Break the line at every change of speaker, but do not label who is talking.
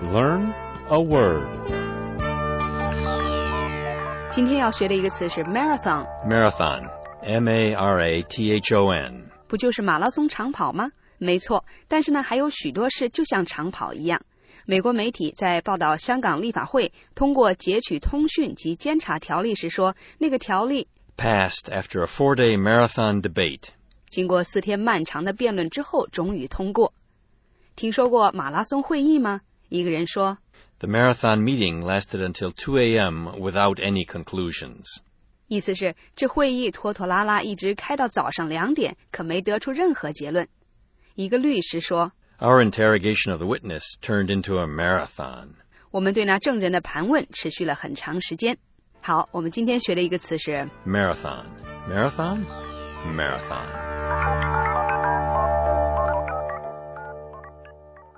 Learn a word.
今天要学的一个词是 marathon.
Marathon. M-A-R-A-T-H-O-N.
不就是马拉松长跑吗？没错，但是呢，还有许多事就像长跑一样。美国媒体在报道香港立法会通过截取通讯及监察条例时说，那个条例
Passed after a 4-day marathon debate.
经过4天漫长的辩论之后终于通过。听说过马拉松会议吗？一个人说
The marathon meeting lasted until 2 a.m. without any conclusions.
意思是这会议拖拖拉拉一直开到早上2点，可没得出任何结论。一个律师说
Our interrogation of the witness turned into a marathon.
我们对那证人的盘问持续了很长时间。好，我们今天学的一个词是
Marathon. Marathon? Marathon.